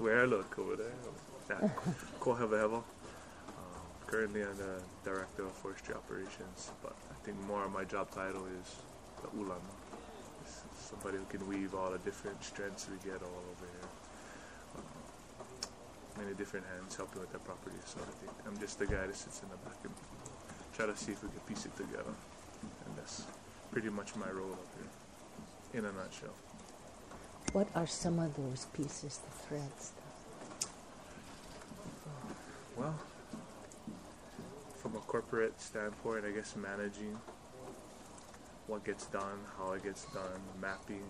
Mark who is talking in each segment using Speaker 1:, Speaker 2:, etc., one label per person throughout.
Speaker 1: Where I look over there. Yeah. Ko heva heva. Currently I'm the Director of Forestry Operations, but I think more of my job title is the ulama. It's somebody who can weave all the different strengths we get all over here. Many different hands helping with the property, so I think I'm just the guy that sits in the back and try to see if we can piece it together. And that's pretty much my role up here, in a nutshell.
Speaker 2: What are some of those pieces, the threads?
Speaker 1: Well, from a corporate standpoint, I guess managing what gets done, how it gets done, mapping,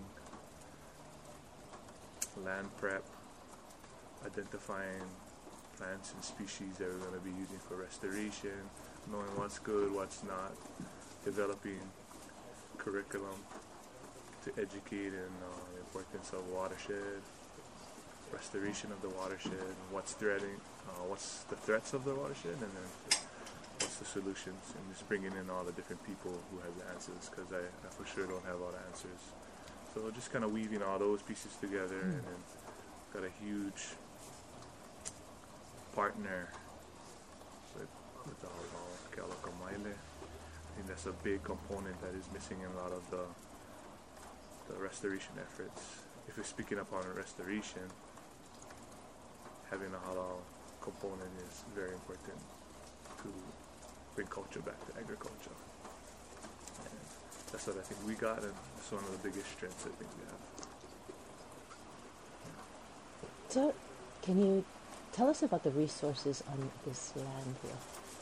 Speaker 1: land prep, identifying plants and species that we're going to be using for restoration, knowing what's good, what's not, developing curriculum to educate in the importance of watershed, restoration of the watershed, what's the threats of the watershed, and then what's the solutions, and just bringing in all the different people who have the answers, because I for sure don't have all the answers. So just kind of weaving all those pieces together, and then got a huge partner with the Halal Kealakau Maile. I think that's a big component that is missing in a lot of the restoration efforts. If we're speaking upon restoration, having a halal component is very important to bring culture back to agriculture. And that's what I think we got, and that's one of the biggest strengths I think we have.
Speaker 2: So, can you tell us about the resources on this land here?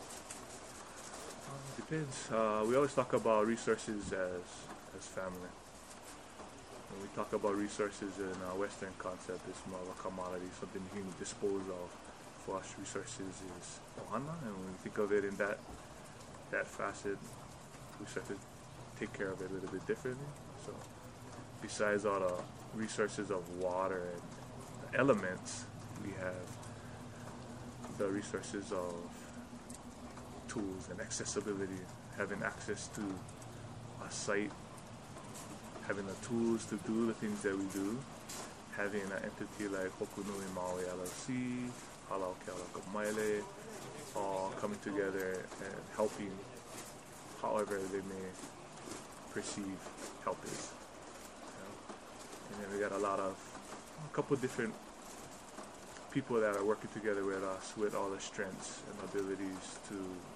Speaker 1: Depends. We always talk about resources as family. When we talk about resources in our Western concept, it's more of a commodity, something you can dispose of. For us, resources is ohana, and when we think of it in that facet, we start to take care of it a little bit differently. So, besides all the resources of water and the elements, we have the resources of tools and accessibility, having access to a site, having the tools to do the things that we do, having an entity like Hokunui Maui LLC, Halal Kealakau Maile, all coming together and helping however they may perceive help is. And then we got a couple different people that are working together with us with all the strengths and abilities to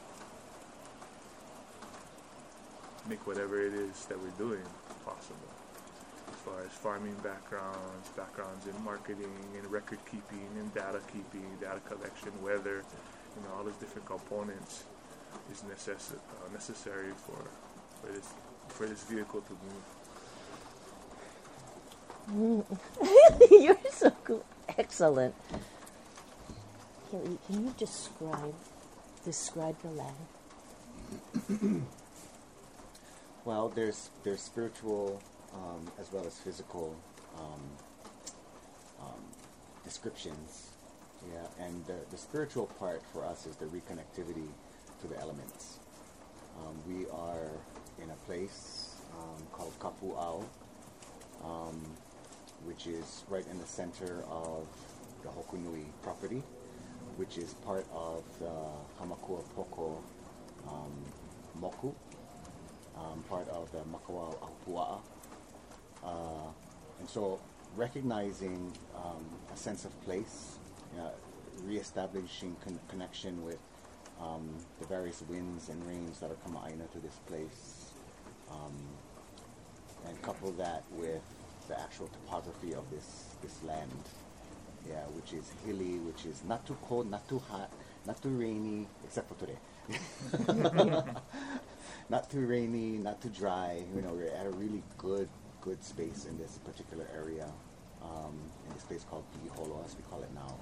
Speaker 1: make whatever it is that we're doing possible. As far as farming backgrounds in marketing, in record keeping, in data keeping, data collection, weather, all those different components is necessary for this vehicle to move.
Speaker 2: You're so cool. Excellent. Can you describe the land?
Speaker 3: Well, there's spiritual as well as physical descriptions. Yeah, and the spiritual part for us is the reconnectivity to the elements. We are in a place called Kapu'au, which is right in the center of the Hokunui property, which is part of the Hamakua Poko Moku, part of the Makawao Ahupua'a. And so recognizing a sense of place, reestablishing connection with the various winds and rains that are kama'aina to this place, and couple that with the actual topography of this land, which is hilly, which is not too cold, not too hot, not too rainy, except for today. Not too rainy, not too dry. We're at a really good space in this particular area, in this place called Piholo, as we call it now.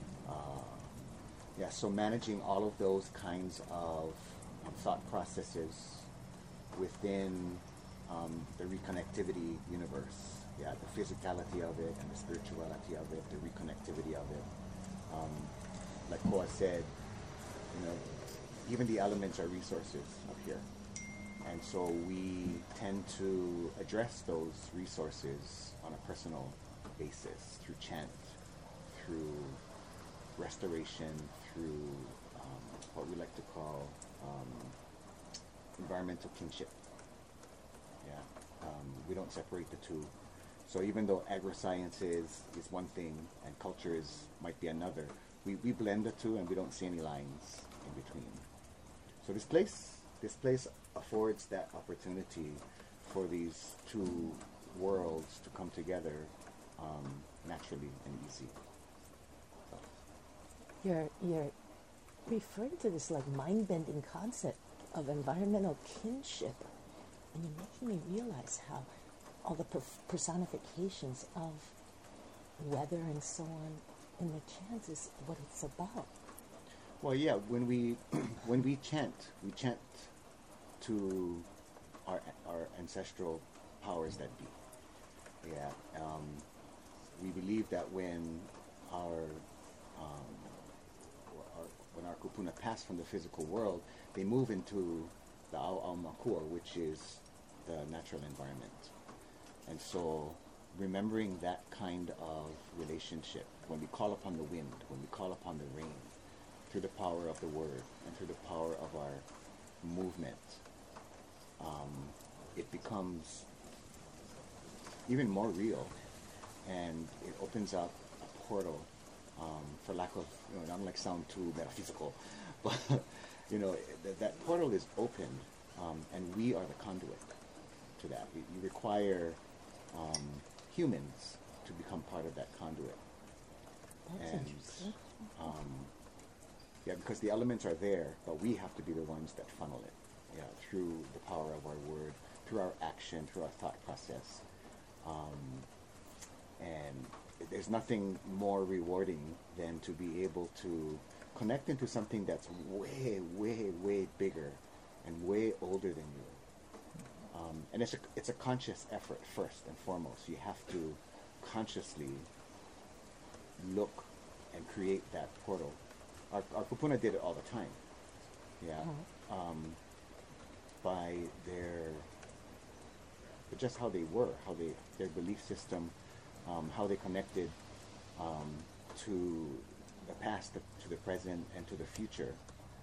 Speaker 3: So managing all of those kinds of thought processes within the reconnectivity universe, the physicality of it and the spirituality of it, the reconnectivity of it. Like Koa said, even the elements are resources up here. And so we tend to address those resources on a personal basis through chant, through restoration, through what we like to call environmental kinship. Yeah, we don't separate the two. So even though agroscience is one thing and culture might be another, we blend the two and we don't see any lines in between. So this place affords that opportunity for these two worlds to come together naturally and easy. So.
Speaker 2: You're referring to this like mind-bending concept of environmental kinship, and you're making me realize how all the personifications of weather and so on in the chants is what it's about.
Speaker 3: Well, yeah, when we chant to our ancestral powers that be. Yeah, we believe that when our kupuna pass from the physical world, they move into the Ao Makua, which is the natural environment. And so remembering that kind of relationship, when we call upon the wind, when we call upon the rain, through the power of the word and through the power of our movement, it becomes even more real, and it opens up a portal, for lack of, I don't like sound too metaphysical, but that portal is opened, and we are the conduit to that. We require humans to become part of that conduit.
Speaker 2: That's interesting.
Speaker 3: Yeah, because the elements are there, but we have to be the ones that funnel it. Yeah, through the power of our word, through our action, through our thought process. And there's nothing more rewarding than to be able to connect into something that's way, way, way bigger and way older than you. And it's a conscious effort first and foremost. You have to consciously look and create that portal. Our kupuna did it all the time. Yeah. By just how they were, their belief system, how they connected to the past, to the present, and to the future.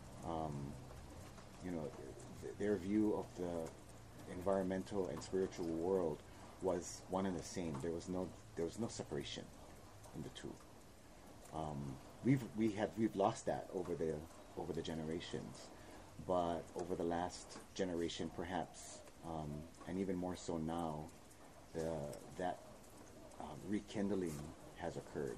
Speaker 3: Their view of the environmental and spiritual world was one and the same. There was no separation in the two. We've lost that over the generations, but over the last generation, perhaps, and even more so now, that rekindling has occurred.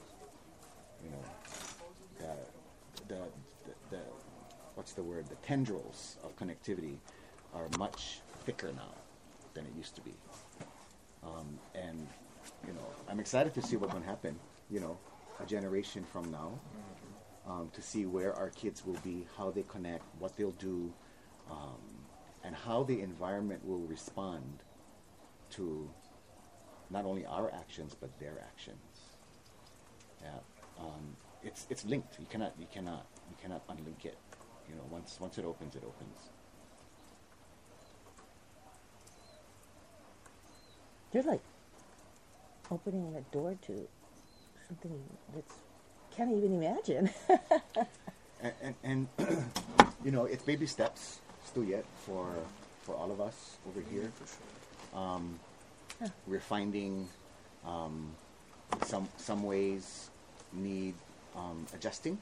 Speaker 3: The what's the word? The tendrils of connectivity are much thicker now than it used to be, and I'm excited to see what's going to happen. A generation from now, to see where our kids will be, how they connect, what they'll do, and how the environment will respond to not only our actions but their actions. Yeah, it's linked. You cannot unlink it. Once it opens, it opens.
Speaker 2: You're like opening a door to something that's can't even imagine.
Speaker 3: and it's baby steps still yet for all of us over here. We're finding some ways need adjusting.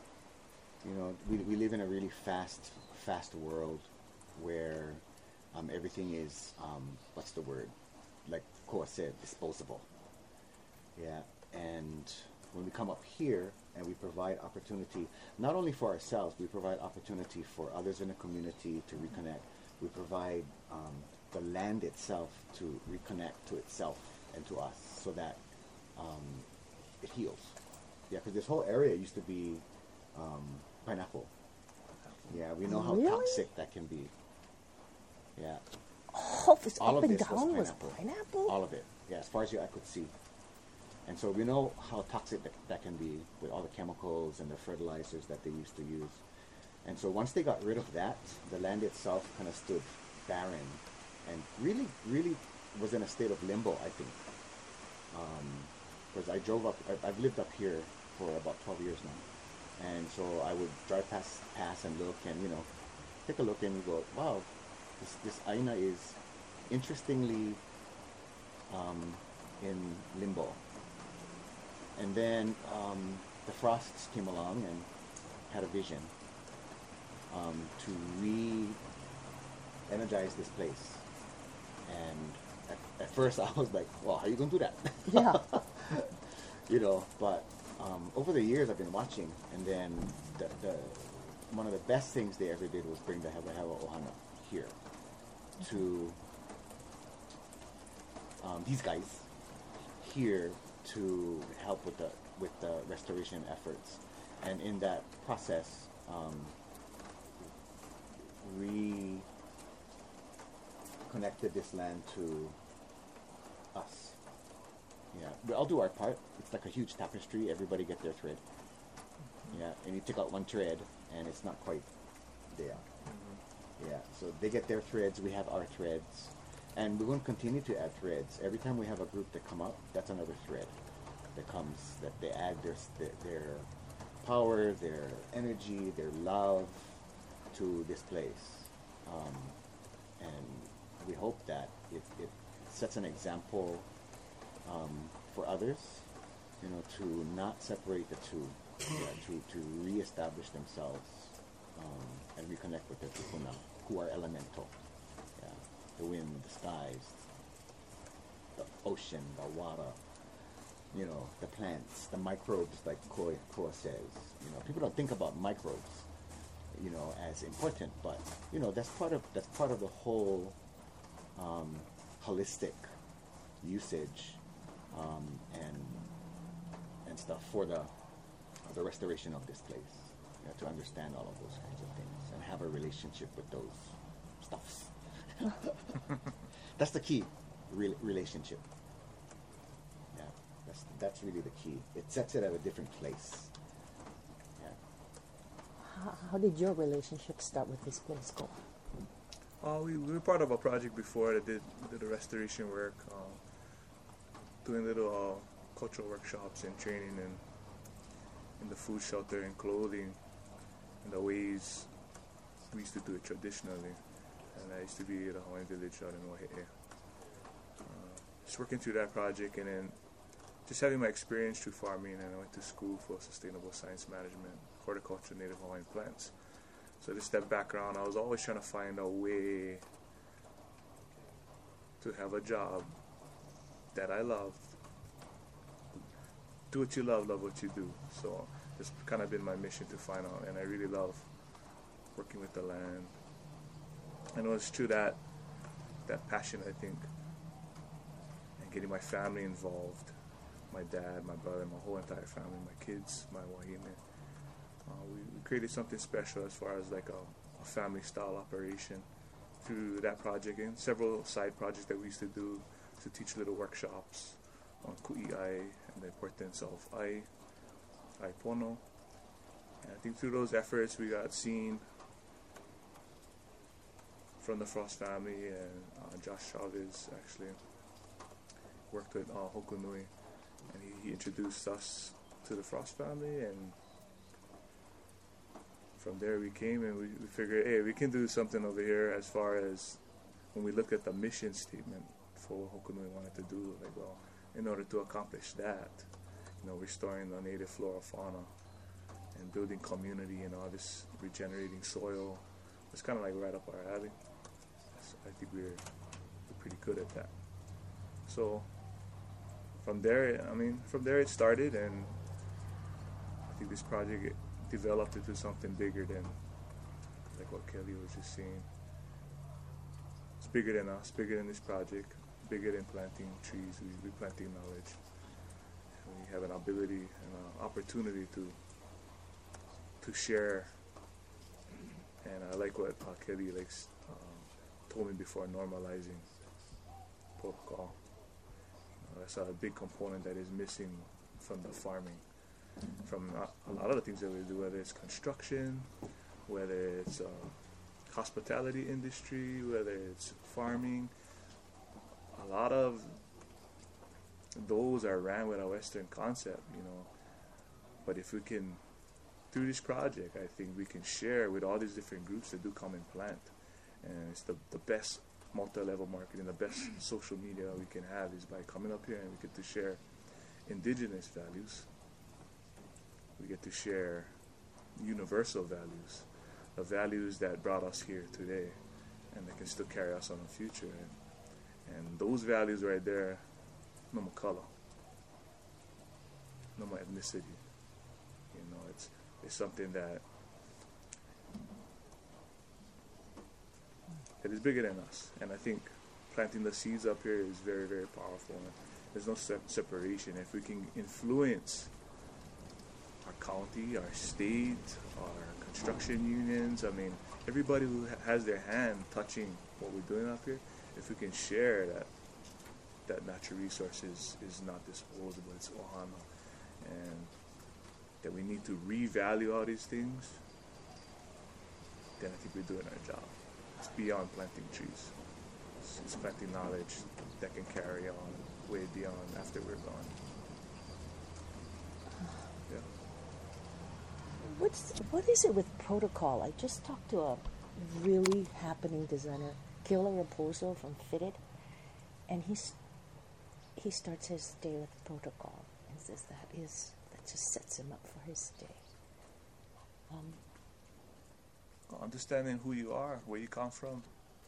Speaker 3: We live in a really fast world where everything is what's the word? Like Koa said, disposable. Yeah. And when we come up here and we provide opportunity, not only for ourselves, we provide opportunity for others in the community to reconnect. We provide the land itself to reconnect to itself and to us so that it heals. Yeah, because this whole area used to be pineapple. Yeah, we know how
Speaker 2: Really?
Speaker 3: toxic that can be. Yeah.
Speaker 2: Oh, this
Speaker 3: All
Speaker 2: up
Speaker 3: of
Speaker 2: and
Speaker 3: this
Speaker 2: down
Speaker 3: was
Speaker 2: was pineapple?
Speaker 3: All of it. Yeah, as far as I could see. And so we know how toxic that can be with all the chemicals and the fertilizers that they used to use. And so once they got rid of that, the land itself kind of stood barren and really, really was in a state of limbo, I think. because I drove up. I've lived up here for about 12 years now, and so I would drive past and look, and take a look and go, wow, this Aina is interestingly in limbo. And then the Frosts came along and had a vision to re-energize this place. And at first I was like, well, how are you going to do that?
Speaker 2: Yeah.
Speaker 3: But over the years I've been watching, and then the one of the best things they ever did was bring the Hewa Hewa Ohana here to these guys here to help with the restoration efforts, and in that process reconnected this land to us. Yeah, we all do our part. It's like a huge tapestry. Everybody get their thread. Yeah, and you take out one thread, and it's not quite there. Yeah, so they get their threads. We have our threads, and we're going to continue to add threads. Every time we have a group that come up, that's another thread that comes. That they add their power, their energy, their love to this place, and we hope that it sets an example for others, to not separate the two, to reestablish themselves and reconnect with their people now, who are elemental. Yeah, the wind, the skies, the ocean, the water, the plants, the microbes, like Koa says. People don't think about microbes, as important, but that's part of the whole holistic usage and stuff for the restoration of this place. To understand all of those kinds of things and have a relationship with those stuffs. That's the key, relationship. Yeah, that's really the key. It sets it at a different place. Yeah.
Speaker 2: How did your relationship start with this place go?
Speaker 1: We were part of a project before that did the restoration work, doing little cultural workshops and training in the food shelter and clothing and the ways we used to do it traditionally. And I used to be at a Hawaiian village out in Waihe'e. Just working through that project, and then just having my experience through farming, and I went to school for sustainable science management, horticulture, native Hawaiian plants. So just that background, I was always trying to find a way to have a job that I loved. Do what you love what you do. So it's kind of been my mission to find out, and I really love working with the land. And it was through that passion, I think, and getting my family involved, my dad, my brother, my whole entire family, my kids, my wahine. We created something special as far as like a family style operation through that project, and several side projects that we used to do to teach little workshops on ku'i'ai and the importance of ai pono. And I think through those efforts we got seen from the Frost family, and Josh Chavez actually worked with Hokunui, and he introduced us to the Frost family, and from there we came and we figured, hey, we can do something over here as far as when we look at the mission statement for what Hokunui wanted to do. Like, well, in order to accomplish that, restoring the native flora, fauna, and building community and all this regenerating soil, it's kind of like right up our alley. I think we're pretty good at that. So from there it started, and I think this project developed into something bigger than like what Kelly was just saying. It's bigger than us, bigger than this project, bigger than planting trees. We're planting knowledge. And we have an ability and an opportunity to share. And I like what Kelly told me before, normalizing protocol. That's a big component that is missing from the farming. From a lot of the things that we do, whether it's construction, whether it's hospitality industry, whether it's farming, a lot of those are ran with a Western concept, you know. But if we can, through this project, I think we can share with all these different groups that do come and plant. And it's the best multi-level marketing, the best social media we can have is by coming up here and we get to share indigenous values. We get to share universal values, the values that brought us here today, and that can still carry us on in the future. And those values right there, no more color, no more ethnicity. You know, it's something that is bigger than us. And I think planting the seeds up here is very, very powerful. And there's no separation. If we can influence our county, our state, our construction unions, I mean, everybody who has their hand touching what we're doing up here, if we can share that natural resource is not disposable, it's ohana, and that we need to revalue all these things, then I think we're doing our job. It's beyond planting trees. It's planting knowledge that can carry on way beyond after we're gone. Yeah.
Speaker 2: What is it with protocol? I just talked to a really happening designer, Killer Raposo from Fitted, and he starts his day with protocol and says that just sets him up for his day.
Speaker 1: Understanding who you are, where you come from.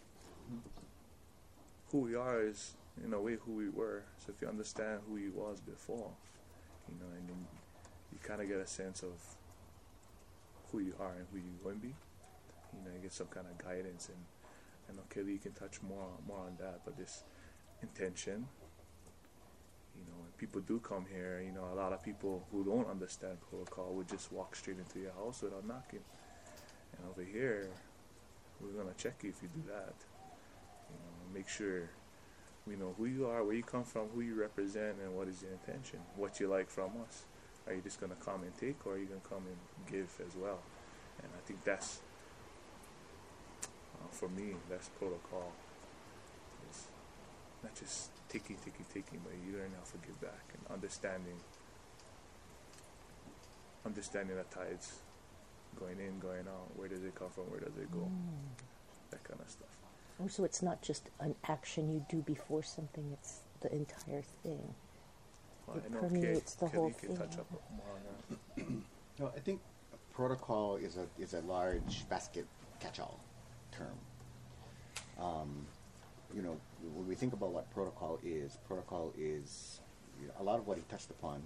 Speaker 1: Who we are is, in a way, who we were. So if you understand who you was before, you know, and then you kind of get a sense of who you are and who you're going to be. You know, you get some kind of guidance, and I know Kelly can touch more on that. But this intention, you know, when people do come here, you know, a lot of people who don't understand protocol would just walk straight into your house without knocking. And over here, we're gonna check you if you do that. You know, make sure we know who you are, where you come from, who you represent, and what is your intention, what you like from us. Are you just gonna come and take, or are you gonna come and give as well? And I think that's, for me, that's protocol. It's not just taking, but you learn how to give back and understanding the tides. Going in, going out, where does it come from, where does it go, that kind of stuff.
Speaker 2: Oh, so it's not just an action you do before something, it's the entire thing.
Speaker 1: Well,
Speaker 2: it permeates the whole
Speaker 1: can
Speaker 2: thing.
Speaker 1: touch up more on that.
Speaker 3: No, I think protocol is a large basket catch-all term. You know, when we think about what protocol is, you know, a lot of what he touched upon.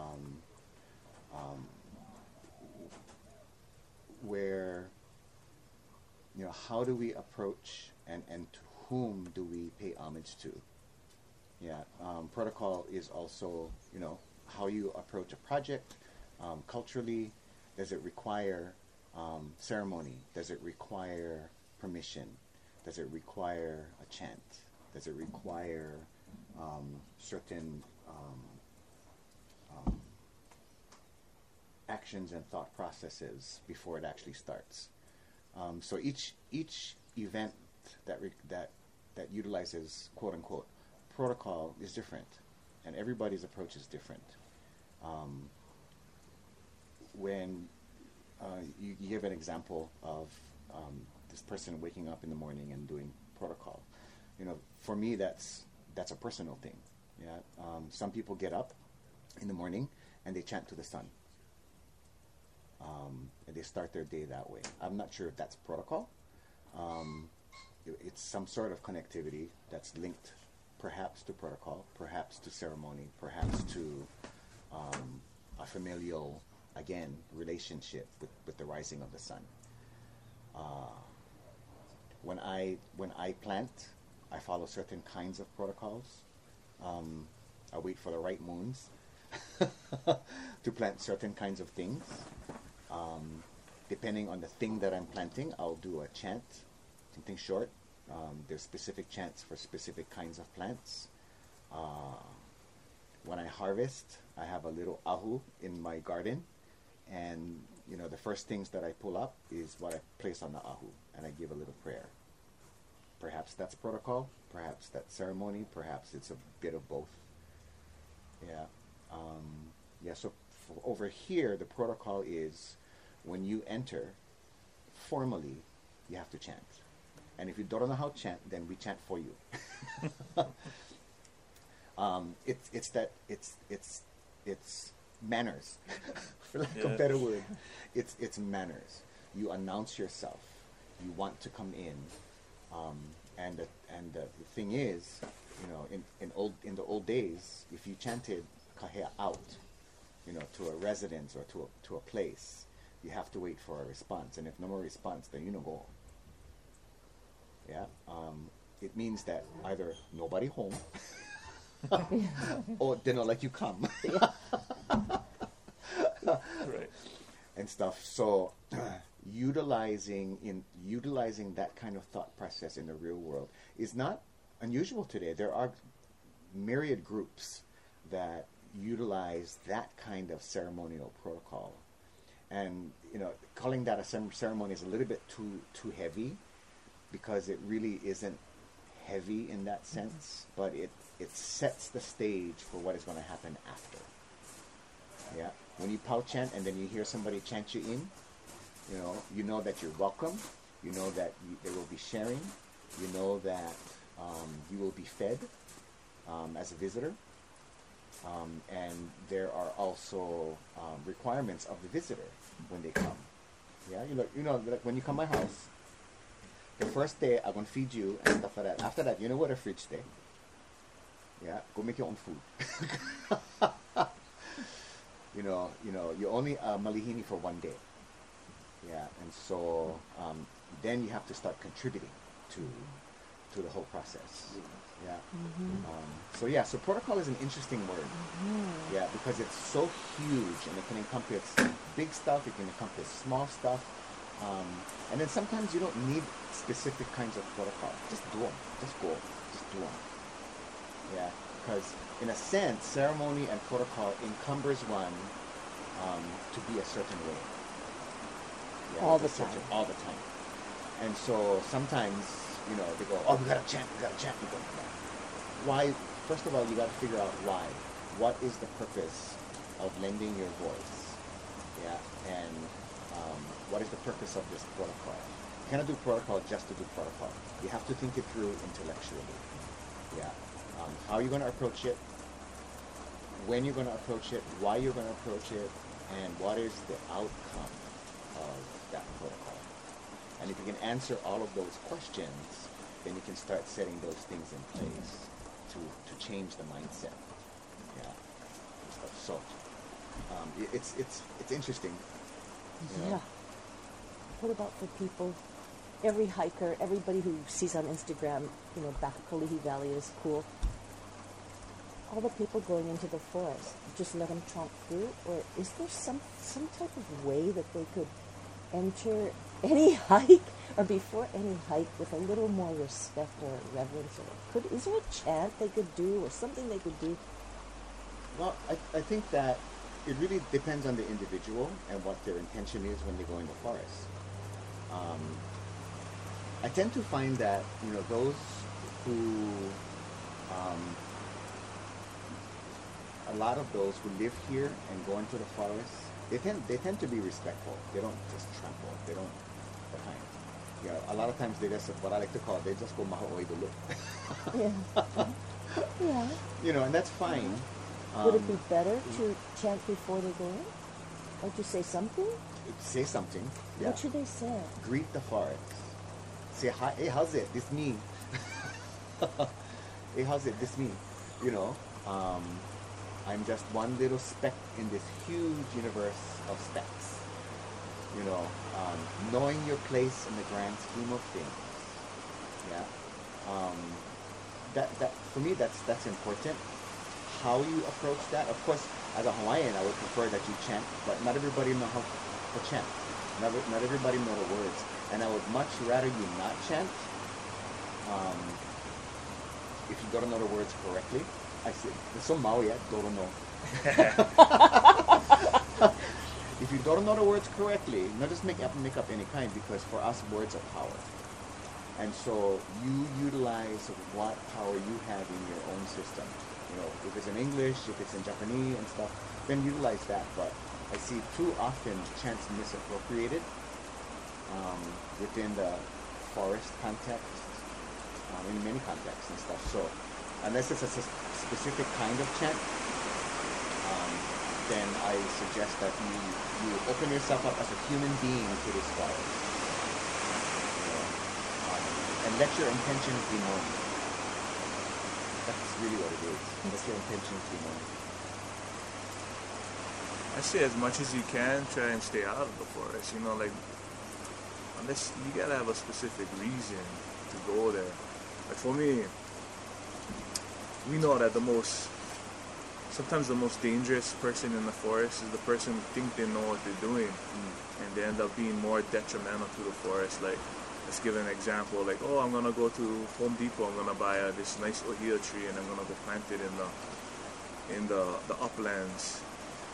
Speaker 3: Where, you know, how do we approach and to whom do we pay homage to? Yeah, protocol is also, you know, how you approach a project culturally. Does it require ceremony? Does it require permission? Does it require a chant? Does it require certain actions and thought processes before it actually starts? So each event that utilizes quote unquote protocol is different, and everybody's approach is different. When you give an example of this person waking up in the morning and doing protocol, you know, for me that's a personal thing. Yeah, some people get up in the morning and they chant to the sun. And they start their day that way. I'm not sure if that's protocol. It's some sort of connectivity that's linked perhaps to protocol, perhaps to ceremony, perhaps to a familial, again, relationship with the rising of the sun. When I plant, I follow certain kinds of protocols. I wait for the right moons to plant certain kinds of things. Depending on the thing that I'm planting, I'll do a chant, something short. There's specific chants for specific kinds of plants. When I harvest, I have a little ahu in my garden, and you know, the first things that I pull up is what I place on the ahu, and I give a little prayer. Perhaps that's protocol, perhaps that's ceremony, perhaps it's a bit of both. Yeah, so over here, the protocol is when you enter, formally, you have to chant. And if you don't know how to chant, then we chant for you. It's manners, for lack of a better word. It's manners. You announce yourself. You want to come in, and the thing is, in the old days, if you chanted kahea out, to a residence or to a place, you have to wait for a response. And if no more response, then you don't go. Yeah, it means that either nobody home, or they don't let you come.
Speaker 1: Right.
Speaker 3: And stuff. So utilizing that kind of thought process in the real world is not unusual today. There are myriad groups that utilize that kind of ceremonial protocol, and calling that a ceremony is a little bit too heavy, because it really isn't heavy in that sense, but it sets the stage for what is going to happen after. Yeah, when you pau chant and then you hear somebody chant you in, you know that you're welcome, you know that there will be sharing, you know that you will be fed as a visitor, and there are also requirements of the visitor when they come. Yeah, like when you come to my house, the first day I'm going to feed you and stuff like that. After that, you know what a fridge stay? Yeah, go make your own food. You only malihini for one day. Yeah, and so then you have to start contributing to the whole process. Yeah. Mm-hmm. So protocol is an interesting word. Mm-hmm. Yeah, because it's so huge, and it can encompass big stuff, it can encompass small stuff. And then sometimes you don't need specific kinds of protocol. Just do them. Just go. Just do them. Yeah, because in a sense, ceremony and protocol encumbers one to be a certain way. Yeah,
Speaker 2: all the time.
Speaker 3: All the time. And so sometimes, they go, oh, we gotta chant. We go, why? First of all, you gotta figure out why. What is the purpose of lending your voice? Yeah, and what is the purpose of this protocol? You cannot do protocol just to do protocol. You have to think it through intellectually. Yeah. How you're going to approach it, when you're going to approach it, why you're going to approach it, and what is the outcome of that protocol. And if you can answer all of those questions, then you can start setting those things in place to change the mindset. Yeah. So it's interesting.
Speaker 2: Yeah. What about for people, every hiker, everybody who sees on Instagram, back at Kalihi Valley is cool. All the people going into the forest, just let them tromp through? Or is there some type of way that they could enter any hike, or before any hike, with a little more respect or reverence? Or is there a chant they could do, or something they could do?
Speaker 3: Well, I think that it really depends on the individual and what their intention is when they go in the forest. I tend to find that those who a lot of those who live here and go into the forest, they tend to be respectful. They don't just trample. They don't. They're kind. A lot of times they just, what I like to call, they just go maha'oi to look.
Speaker 2: Yeah. Yeah.
Speaker 3: And that's fine.
Speaker 2: Would it be better to chant before they go in? Or to say something?
Speaker 3: Say something. Yeah.
Speaker 2: What should they say?
Speaker 3: Greet the forest. Say, hi, hey, how's it? This me. Hey, how's it? This me. I'm just one little speck in this huge universe of specks. Knowing your place in the grand scheme of things. Yeah. That for me, that's important. How you approach that, of course, as a Hawaiian, I would prefer that you chant, but not everybody know how to chant. Not everybody know the words, and I would much rather you not chant. If you don't know the words correctly, I say, so Maui, don't know. If you don't know the words correctly, not just make up any kind, because for us, words are power. And so you utilize what power you have in your own system if it's in English, if it's in Japanese and stuff, then utilize that. But I see too often chants misappropriated within the forest context, in many contexts and stuff. So unless it's a specific kind of chant, then I suggest that you open yourself up as a human being to this forest, and let your intentions be known. That's really what it is. Let your intentions be known.
Speaker 1: I say as much as you can, try and stay out of the forest. Unless you gotta have a specific reason to go there. Like for me, we know that sometimes the most dangerous person in the forest is the person who think they know what they're doing, and they end up being more detrimental to the forest. Like, let's give an example. Like, oh, I'm gonna go to Home Depot. I'm gonna buy this nice ohia tree, and I'm gonna go plant it in the uplands.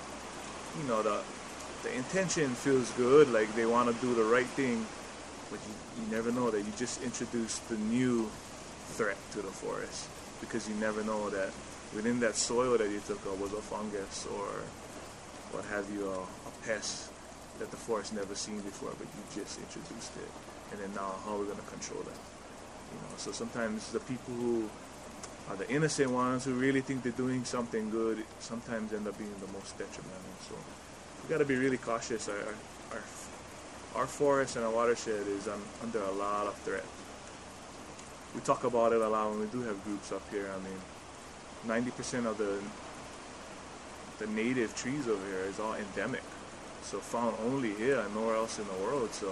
Speaker 1: The intention feels good. Like they want to do the right thing, but you never know that you just introduced the new threat to the forest, because you never know that within that soil that you took out was a fungus or what have you, a pest that the forest never seen before, but you just introduced it. And then now how are we going to control that? So sometimes the people who are the innocent ones who really think they're doing something good sometimes end up being the most detrimental. So we got to be really cautious. Our forest and our watershed is under a lot of threat. We talk about it a lot when we do have groups up here. 90% of the native trees over here is all endemic, so found only here and nowhere else in the world. So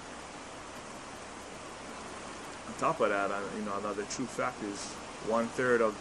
Speaker 1: on top of that, another true fact is 1/3 of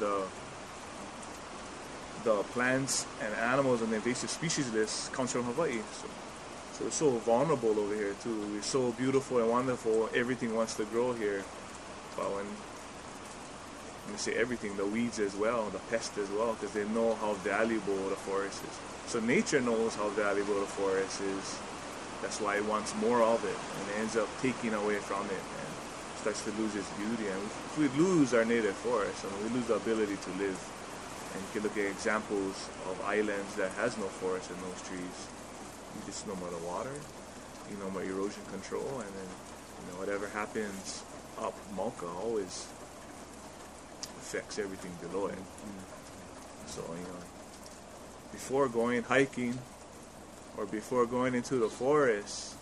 Speaker 1: the plants and animals on the invasive species list comes from Hawaii. So we're so vulnerable over here too. We're so beautiful and wonderful. Everything wants to grow here, but when we say everything, the weeds as well, the pests as well, because they know how valuable the forest is. So nature knows how valuable the forest is. That's why it wants more of it, and it ends up taking away from it and starts to lose its beauty. And if we lose our native forest, we lose the ability to live. And you can look at examples of islands that has no forest and no trees. You just know more the water, you know more erosion control, and then whatever happens up Mauka always affects everything below it. So before going hiking or before going into the forest,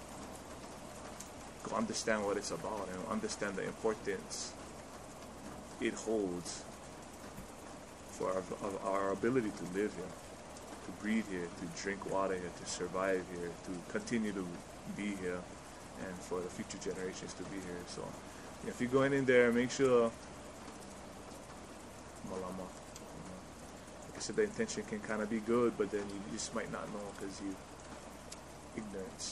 Speaker 1: go understand what it's about and understand the importance it holds for our ability to live here, to breathe here, to drink water here, to survive here, to continue to be here, and for the future generations to be here. So if you're going in there, make sure malama. Like I said, the intention can kind of be good, but then you just might not know because ignorance.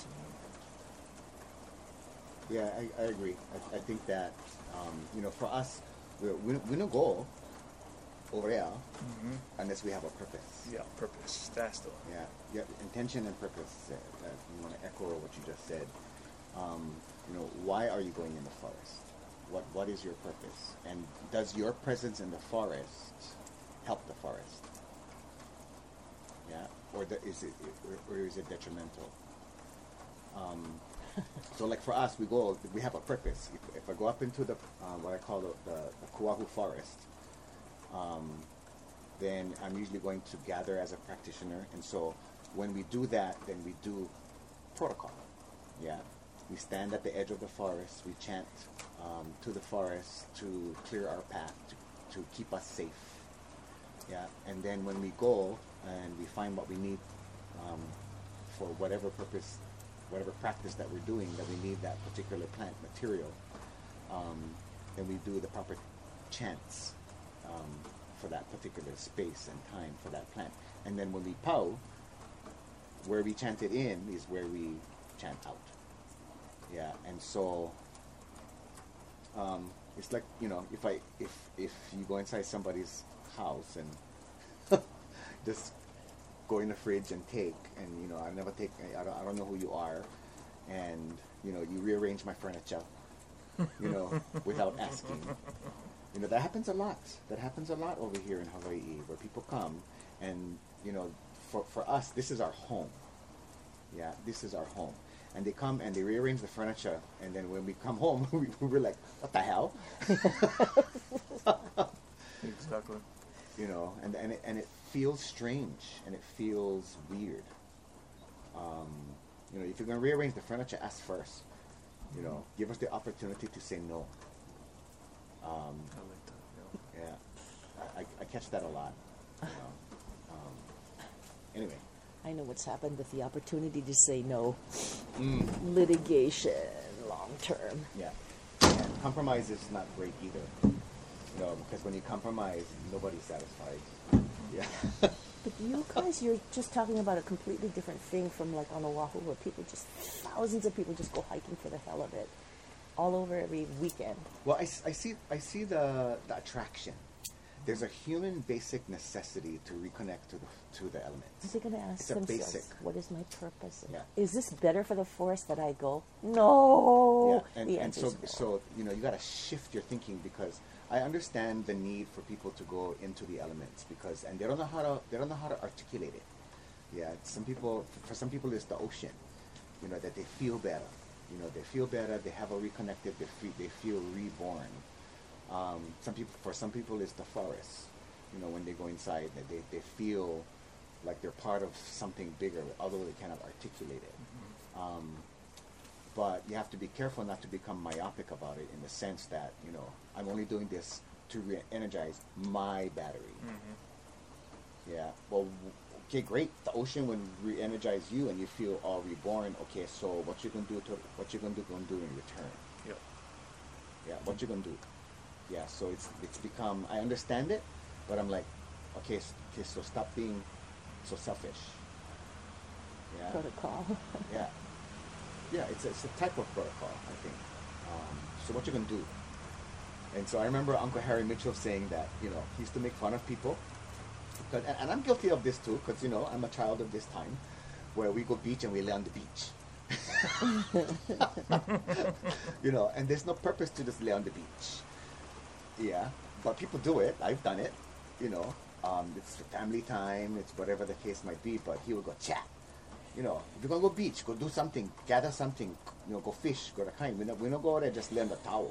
Speaker 3: Yeah, I agree. I think that for us, we don't go over there unless we have a purpose.
Speaker 1: Yeah, purpose. That's the one.
Speaker 3: Yeah, intention and purpose. You want to echo what you just said. Why are you going in the forest? What is your purpose? And does your presence in the forest help the forest? Yeah, or is it detrimental? So, like for us, we have a purpose. If I go up into the what I call the Kuahu forest, then I'm usually going to gather as a practitioner. And so, when we do that, then we do protocol. Yeah. We stand at the edge of the forest, we chant to the forest to clear our path, to keep us safe. Yeah, and then when we go and we find what we need for whatever purpose, whatever practice that we're doing, that we need that particular plant material, then we do the proper chants for that particular space and time for that plant. And then when we pau, where we chant it in is where we chant out. Yeah, and so it's like, if you go inside somebody's house and just go in the fridge and take, and I never take, I don't know who you are, and you rearrange my furniture, without asking, You know, that happens a lot. That happens a lot over here in Hawaii, where people come and, you know, for us, this is our home. Yeah, this is our home. And they come and they rearrange the furniture, and then when we come home, we're like, what the hell?
Speaker 1: Exactly.
Speaker 3: You know, and it feels strange, and it feels weird. You know, if you're going to rearrange the furniture, ask first. You know, give us the opportunity to say no.
Speaker 1: I like that.
Speaker 3: Yeah, I catch that a lot. You know. Anyway.
Speaker 2: I know what's happened with the opportunity to say no.
Speaker 3: Mm.
Speaker 2: Long term.
Speaker 3: Yeah. And compromise is not great either. You know, because when you compromise, nobody's satisfied. Yeah.
Speaker 2: But you guys, you're just talking about a completely different thing from like on Oahu, where people just, thousands of people just go hiking for the hell of it, all over every weekend.
Speaker 3: Well, I see the attraction. There's a human basic necessity to reconnect to the elements.
Speaker 2: They're going to ask
Speaker 3: It's a
Speaker 2: themselves,
Speaker 3: basic.
Speaker 2: what is my purpose?
Speaker 3: Yeah.
Speaker 2: Is this better for the forest that I go? No.
Speaker 3: Yeah,
Speaker 2: The
Speaker 3: and
Speaker 2: answer
Speaker 3: so
Speaker 2: is no.
Speaker 3: so you know, you got to shift your thinking, because I understand the need for people to go into the elements, because and they don't know how to articulate it. Yeah, for some people it's the ocean, you know, that they feel better. You know, they feel better. They have a reconnected. They feel reborn. For some people it's the forest. You know, when they go inside, that they feel like they're part of something bigger, although they cannot articulate it. Mm-hmm. But you have to be careful not to become myopic about it, in the sense that, you know, I'm only doing this to re-energize my battery. Mm-hmm. Yeah. Well, okay, great. The ocean will re-energize you, and you feel all reborn. Okay, so what you gonna do in return?
Speaker 1: Yeah.
Speaker 3: Yeah. What you gonna do? Yeah. So it's become. I understand it, but I'm like, okay, so stop being so selfish. Yeah.
Speaker 2: Protocol.
Speaker 3: Yeah. Yeah, it's a type of protocol, I think. So what you gonna do? And so I remember Uncle Harry Mitchell saying that, you know, he used to make fun of people. And I'm guilty of this too, because, you know, I'm a child of this time, where we go beach and we lay on the beach. You know, and there's no purpose to just lay on the beach. Yeah, but people do it. I've done it. You know, it's family time, it's whatever the case might be, but he would go, chat. You know, if you're gonna go beach, go do something, gather something, you know, go fish, go to kind. We don't go out there just lay on the towel.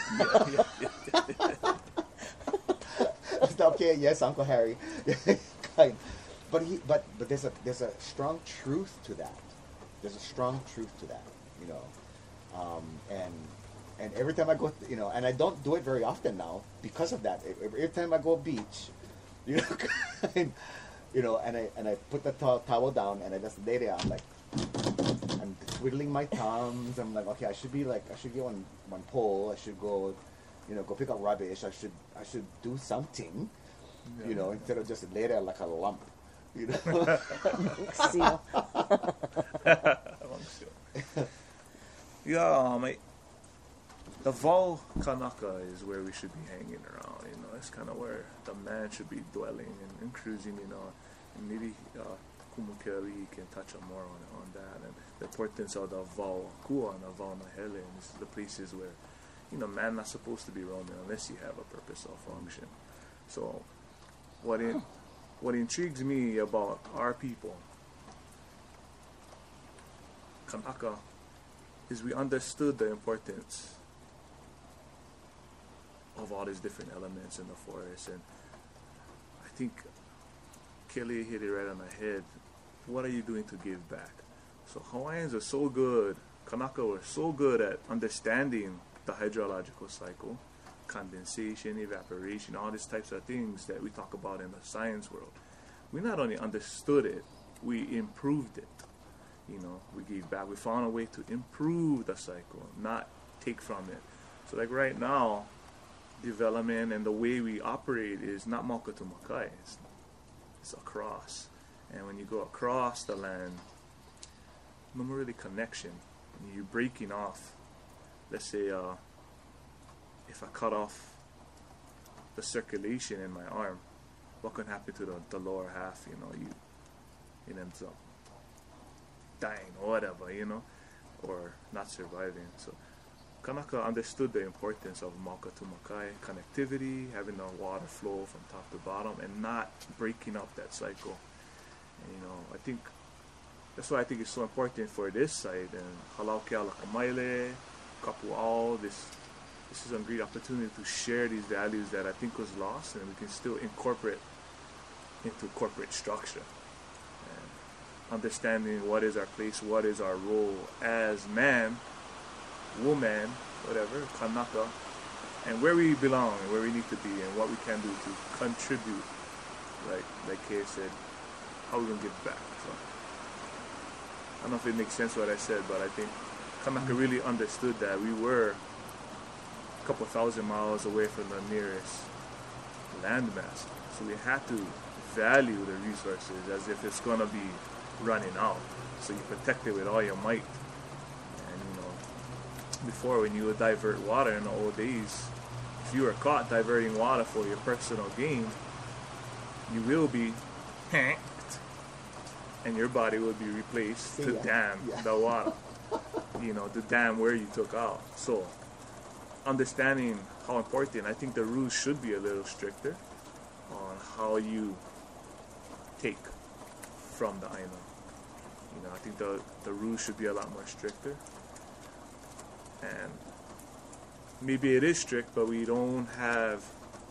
Speaker 3: Okay, yes, Uncle Harry. Kind. But there's a strong truth to that. There's a strong truth to that, you know. And every time I go, you know, and I don't do it very often now because of that. Every time I go beach, you know, you know, and I put the towel down and I just lay there. I'm like, I'm twiddling my thumbs. I'm like, okay, I should get one pole. I should go, you know, go pick up rubbish. I should do something, you know, instead of just lay there like a lump, you know.
Speaker 2: Seal.
Speaker 1: Yeah, the Val Kanaka is where we should be hanging around. You know, it's kind of where the man should be dwelling and cruising. You know, and maybe Kumukeli can touch on more on that, and the importance of the Val Kua and the Val Nahele. And this is the places where, you know, man not supposed to be roaming unless you have a purpose or function. So, what intrigues me about our people, Kanaka, is we understood the importance of all these different elements in the forest, and I think Kelly hit it right on the head. What are you doing to give back? So Hawaiians are so good, Kanaka were so good at understanding the hydrological cycle, condensation, evaporation, all these types of things that we talk about in the science world. We not only understood it, we improved it. You know, we gave back. We found a way to improve the cycle, not take from it. So like right now, development and the way we operate is not Mauka to Makai. It's across. And when you go across the land, no more really connection. And you're breaking off. Let's say if I cut off the circulation in my arm, what can happen to the lower half? You know, it ends up dying or whatever, you know, or not surviving. So Kanaka understood the importance of Mauka to Makai, connectivity, having the water flow from top to bottom, and not breaking up that cycle. And, I think that's why I think it's so important for this site and Halau Keala Kamaile, Kapu'ao. This is a great opportunity to share these values that I think was lost, and we can still incorporate into corporate structure. And understanding what is our place, what is our role as man, woman, whatever, Kanaka, and where we belong and where we need to be and what we can do to contribute. Like Kay said, how we gonna give back. So I don't know if it makes sense what I said, but I think Kanaka really understood that we were a couple thousand miles away from the nearest landmass. So we had to value the resources as if it's gonna be running out. So you protect it with all your might. Before, when you would divert water in the old days, if you were caught diverting water for your personal gain, you will be hacked and your body will be replaced to dam the water, the dam where you took out. So understanding how important, I think the rules should be a little stricter on how you take from the island. I think the rules should be a lot more stricter. And maybe it is strict, but we don't have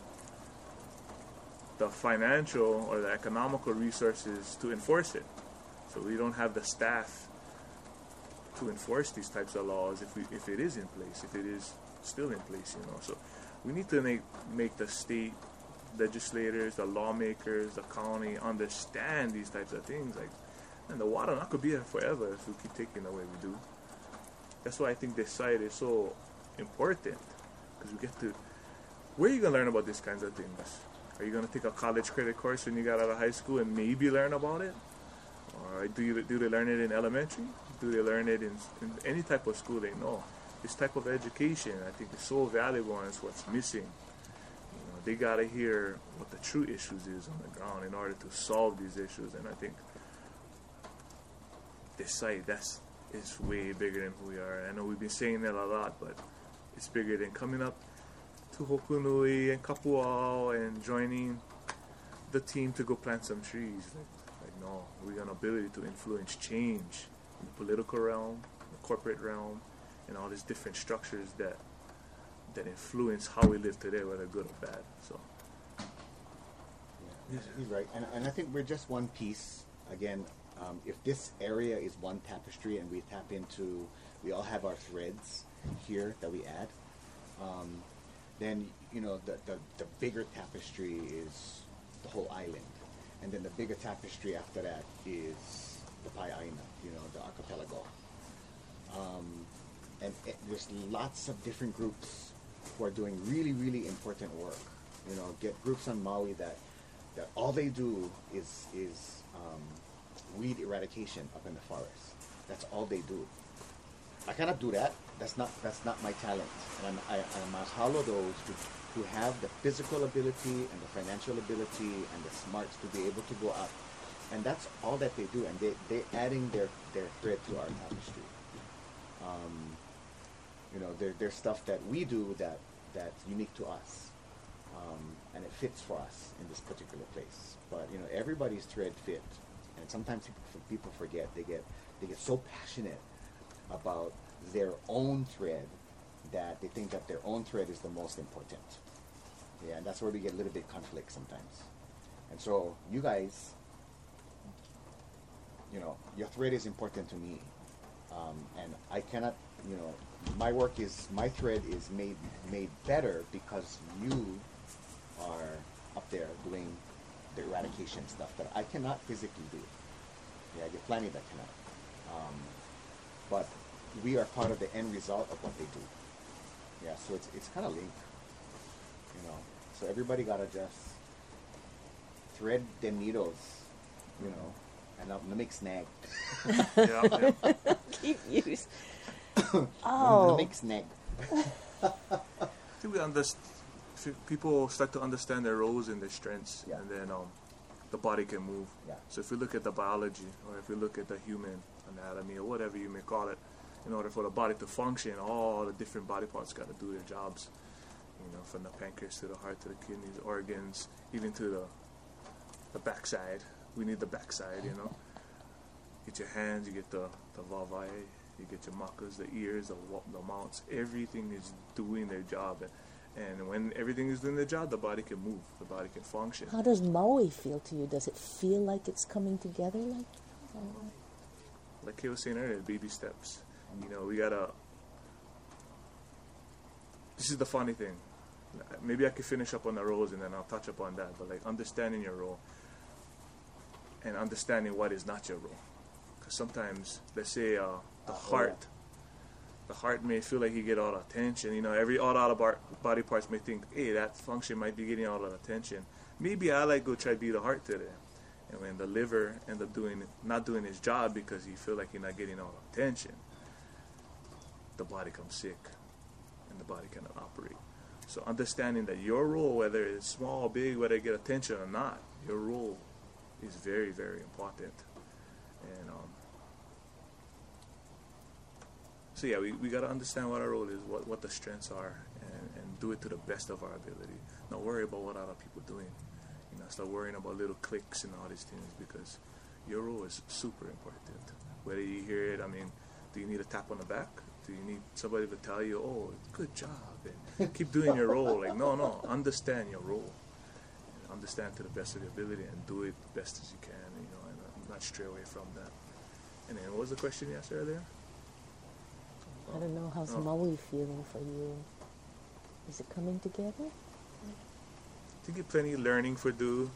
Speaker 1: the financial or the economical resources to enforce it. So we don't have the staff to enforce these types of laws if it is in place, if it is still in place, So we need to make the state legislators, the lawmakers, the county understand these types of things. And the water not could be here forever if we keep taking the way we do. That's why I think this site is so important, because we get to, where are you going to learn about these kinds of things? Are you going to take a college credit course when you got out of high school and maybe learn about it? Or do they learn it in elementary? Do they learn it in any type of school they know? This type of education, I think, is so valuable, and it's what's missing. They got to hear what the true issues is on the ground in order to solve these issues. And I think this site, it's way bigger than who we are. I know we've been saying that a lot, but it's bigger than coming up to Hokunui and Kapu'ao and joining the team to go plant some trees. No, we got an ability to influence change in the political realm, the corporate realm, and all these different structures that influence how we live today, whether good or bad. So,
Speaker 3: He's right, and I think we're just one piece. Again, if this area is one tapestry and we tap into, we all have our threads here that we add, then the bigger tapestry is the whole island, and then the bigger tapestry after that is the Pai'aina, the archipelago. And there's lots of different groups who are doing really, really important work. Get groups on Maui that all they do is weed eradication up in the forest. That's all they do. I cannot do that. That's not my talent. And I must hollow those who have the physical ability and the financial ability and the smarts to be able to go up. And that's all that they do. And they're adding their thread to our tapestry. There's stuff that we do that's unique to us. And it fits for us in this particular place. But everybody's thread fit. And sometimes people forget. They get so passionate about their own thread that they think that their own thread is the most important. Yeah, and that's where we get a little bit conflict sometimes. And so you guys, your thread is important to me. And I cannot, my thread is made better because you are up there doing the eradication stuff that I cannot physically do. Yeah, I get plenty that cannot. But we are part of the end result of what they do. Yeah, so it's kind of linked. So everybody gotta just thread their needles, and not make snag.
Speaker 1: Yeah.
Speaker 2: Keep use.
Speaker 3: Make snag.
Speaker 1: I think people start to understand their roles and their strengths, and then the body can move.
Speaker 3: Yeah.
Speaker 1: So if we look at the biology, or if we look at the human anatomy, or whatever you may call it, in order for the body to function, all the different body parts got to do their jobs. From the pancreas to the heart to the kidneys, organs, even to the backside. We need the backside, Get your hands, you get the vulvae, you get your makas, the ears, the mouths. Everything is doing their job. And when everything is doing their job, the body can move, the body can function.
Speaker 2: How does Maui feel to you? Does it feel like it's coming together?
Speaker 1: Like Kay was saying earlier, baby steps. We gotta... This is the funny thing. Maybe I could finish up on the roles and then I'll touch upon that. But like understanding your role and understanding what is not your role. Because sometimes, let's say the heart may feel like you get all the attention. All the other body parts may think, hey, that function might be getting all the attention. Maybe I like go try to be the heart today. And when the liver end up not doing his job because he feel like he's not getting all the attention, the body comes sick and the body cannot operate. So understanding that your role, whether it's small or big, whether you get attention or not, your role is very, very important. And so yeah, we got to understand what our role is, what the strengths are, and do it to the best of our ability. Not worry about what other people are doing. Start worrying about little clicks and all these things, because your role is super important. Whether you hear it, do you need a tap on the back? Do you need somebody to tell you, oh, good job, and keep doing your role? No, understand your role. And understand to the best of your ability and do it the best as you can, and not stray away from that. And then what was the question you asked earlier?
Speaker 2: I don't know, how's Maui feeling for you? Is it coming together?
Speaker 1: I think it's plenty of learning for do.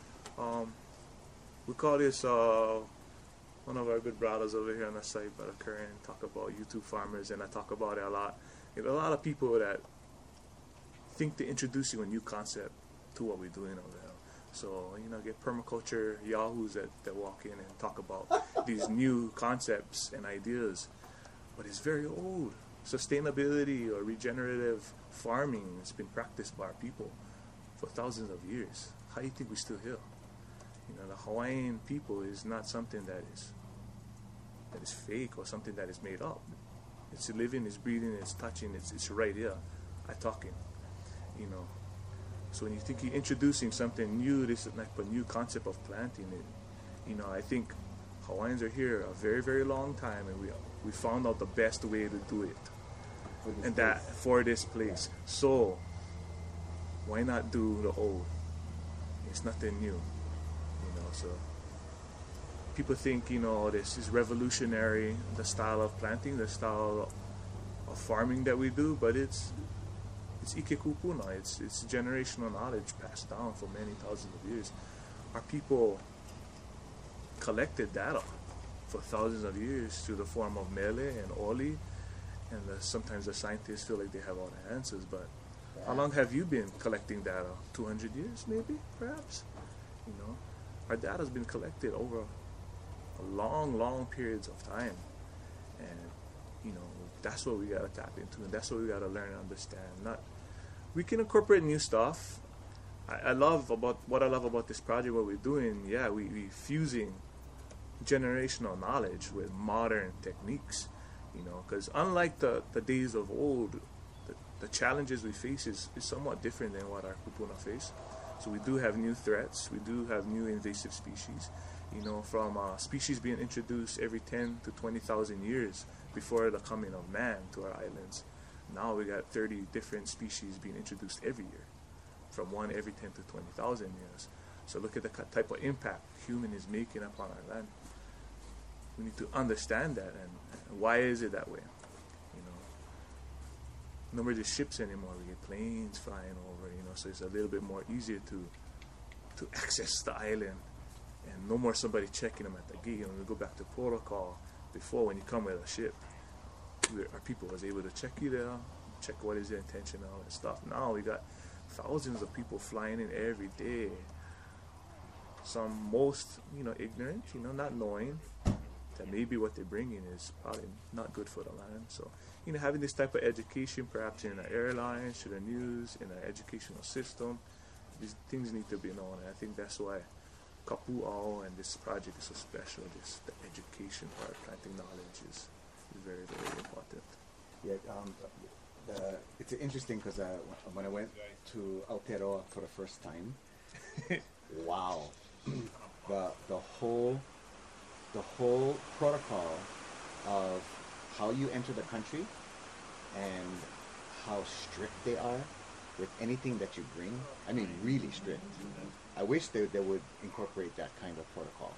Speaker 1: We call this one of our good brothers over here on the site, Brother Curran, talk about YouTube farmers, and I talk about it a lot. There are a lot of people that think they're introducing a new concept to what we're doing over there. So, get permaculture yahoos that walk in and talk about these new concepts and ideas. But it's very old. Sustainability or regenerative farming has been practiced by our people for thousands of years. How do you think we're still here? The Hawaiian people is not something that is fake or something that is made up. It's living, it's breathing, it's touching, it's right here. I'm talking. So when you think you're introducing something new, this is like a new concept of planting it. I think Hawaiians are here a very, very long time, and we found out the best way to do it. For this place. So why not do the old? It's nothing new. So people think, this is revolutionary, the style of planting, the style of farming that we do, but it's ikekupuna, it's generational knowledge passed down for many thousands of years. Our people collected data for thousands of years through the form of mele and oli, and sometimes the scientists feel like they have all the answers, but how long have you been collecting data? 200 years, maybe, perhaps? Our data has been collected over long periods of time, and that's what we gotta tap into, and that's what we gotta learn and understand. We can incorporate new stuff. What I love about this project, what we're doing, we fusing generational knowledge with modern techniques, because unlike the days of old, the challenges we face is somewhat different than what our kupuna face. So we do have new threats, we do have new invasive species, from species being introduced every 10 to 20,000 years before the coming of man to our islands. Now we got 30 different species being introduced every year, from one every 10 to 20,000 years. So look at the type of impact human is making upon our land. We need to understand that, and why is it that way? No more just ships anymore. We get planes flying over, so it's a little bit more easier to access the island, and no more somebody checking them at the gate. We go back to protocol. Before, when you come with a ship, our people was able to check you there, check what is your intention, and all that stuff. Now we got thousands of people flying in every day. Some most, ignorant, not knowing that maybe what they're bringing is probably not good for the land. So, having this type of education, perhaps in the airlines, through the news, in the educational system, these things need to be known. And I think that's why Kapu'ao and this project is so special. The education part, planting knowledge is is very, very important.
Speaker 3: Yeah, it's interesting because when I went to Aotearoa for the first time, wow, the whole protocol of how you enter the country and how strict they are with anything that you bring. I mean, really strict. I wish they would incorporate that kind of protocol.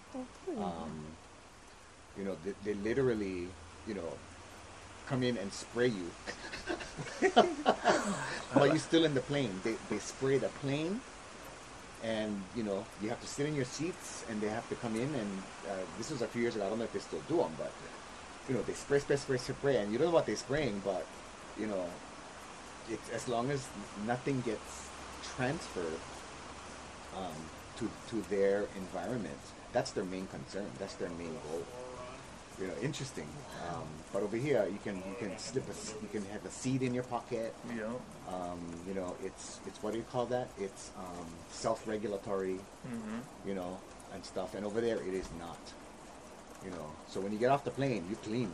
Speaker 3: You know, they literally, you know, come in and spray you while you're still in the plane. They spray the plane, and you know, you have to sit in your seats, and they have to come in, and this was a few years ago. I don't know if they still do them, but you know, they spray, and you don't know what they're spraying, but you know, it's, as long as nothing gets transferred to their environment, that's their main concern. That's their main goal. You know, interesting. But over here, you can you can have a seed in your pocket.
Speaker 1: Yeah.
Speaker 3: You know, it's what do you call that? It's self-regulatory. You know, and stuff. And over there, it is not. You know, so when you get off the plane, you clean.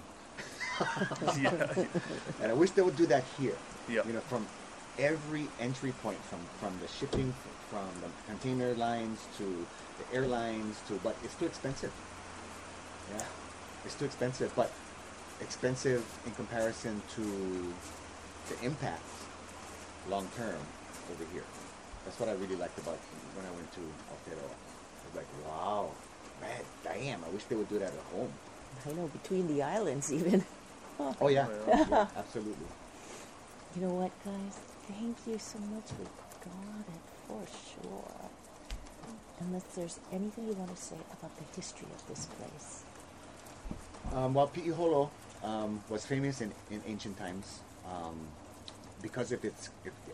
Speaker 1: Yeah.
Speaker 3: And I wish they would do that here.
Speaker 1: Yeah.
Speaker 3: You know, from every entry point, from the shipping, from the container lines to the airlines but it's too expensive. Yeah. It's too expensive, but expensive in comparison to the impact long term over here. That's what I really liked about when I went to Aotearoa. I was like, wow, man, damn, I wish they would do that at home.
Speaker 2: I know, between the islands even.
Speaker 3: Oh yeah, yeah, absolutely.
Speaker 2: You know what, guys? Thank you so much. We got it for sure. Unless there's anything you want to say about the history of this place.
Speaker 3: Well, Pi'iholo was famous in ancient times because of its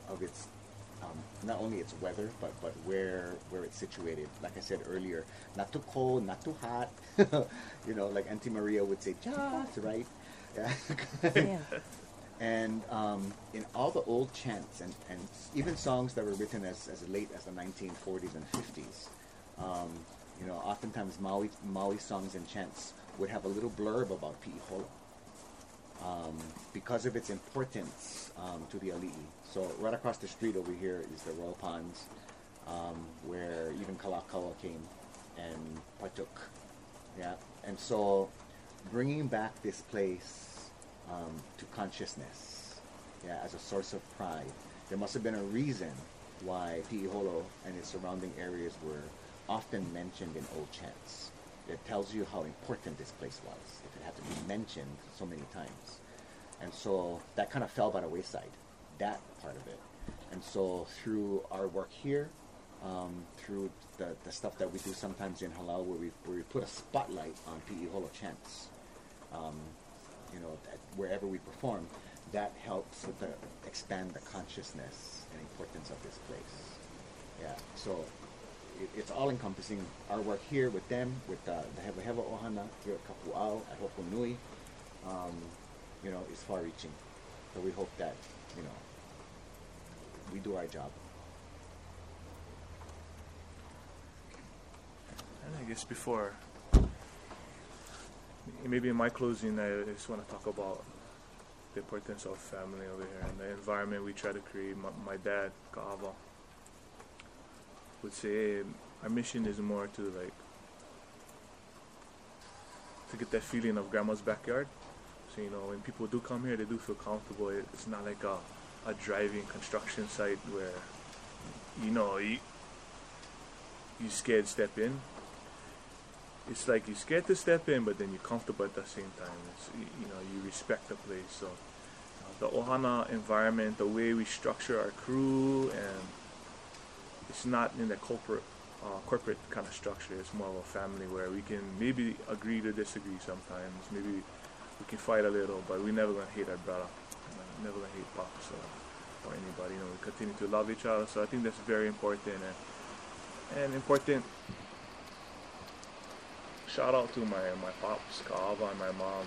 Speaker 3: not only its weather, but where it's situated. Like I said earlier, not too cold, not too hot. You know, like Auntie Maria would say, just right. Yeah.
Speaker 2: Yeah.
Speaker 3: And in all the old chants and even songs that were written as late as the 1940s and 50s, you know, oftentimes Maui songs and chants would have a little blurb about Pi'iholo because of its importance to the ali'i. So right across the street over here is the Royal Ponds, where even Kalakaua came and partook. Yeah, and so bringing back this place to consciousness, yeah, as a source of pride. There must have been a reason why Pi'iholo and its surrounding areas were often mentioned in old chants. It tells you how important this place was, if it had to be mentioned so many times. And so that kind of fell by the wayside, that part of it. And so through our work here, through the stuff that we do sometimes in Halau, where we put a spotlight on Pi'iholo chants, you know, wherever we perform, that helps with expand the consciousness and importance of this place. Yeah, so it's all encompassing. Our work here with them, with the Hewa Hewa Ohana here at Kapu'au, at Hoponui, you know, is far reaching. So we hope that, you know, we do our job.
Speaker 1: And I guess before, maybe in my closing, I just want to talk about the importance of family over here and the environment we try to create. My dad, Ka'ava, would say, hey, our mission is more to get that feeling of grandma's backyard. So, you know, when people do come here, they do feel comfortable. It's not like a driving construction site where, you know, you scared to step in. It's like you're scared to step in, but then you're comfortable at the same time. It's, you know, you respect the place. So the Ohana environment, the way we structure our crew, and it's not in the corporate kind of structure. It's more of a family where we can maybe agree to disagree sometimes. Maybe we can fight a little, but we're never going to hate our brother. We're never going to hate Pops or anybody. You know, we continue to love each other. So I think that's very important. And important. Shout out to my pops, Ka'ava, and my mom,